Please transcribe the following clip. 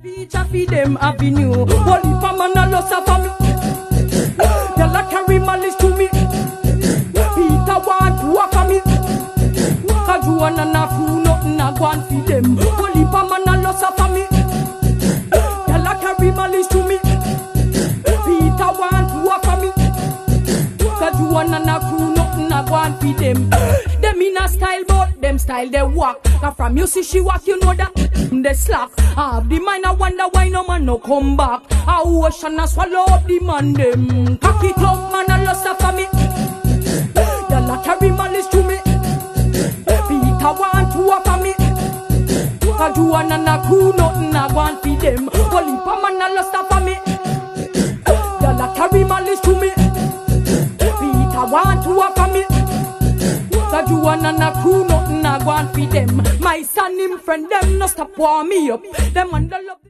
Feature for them avenue. Holy for man a loss of me. Y'all a carry malice to me. Peter want to walk on me. Cause you wanna not do nothing a go and feed them. Holy for man a loss of me. Y'all a carry malice to me. Peter want to walk on me. Cause you wanna not do nothing a go and feed them. Them in a style but them style they walk. Cause from you see she walk you know that they slack. Have the mind I wonder why no man no come back. A ocean a swallow up the man them. Cock it up man a lost for me. Y'all a carry malice to me. Peter want to walk on me. Cause you wanna na crew nothing a go and feed them. Holy pa man a lost for me. Y'all a carry malice to me. Peter want to walk on me. Cause you wanna na crew nothing a go and feed them. My son him friend them no stop warm me up. Them under love.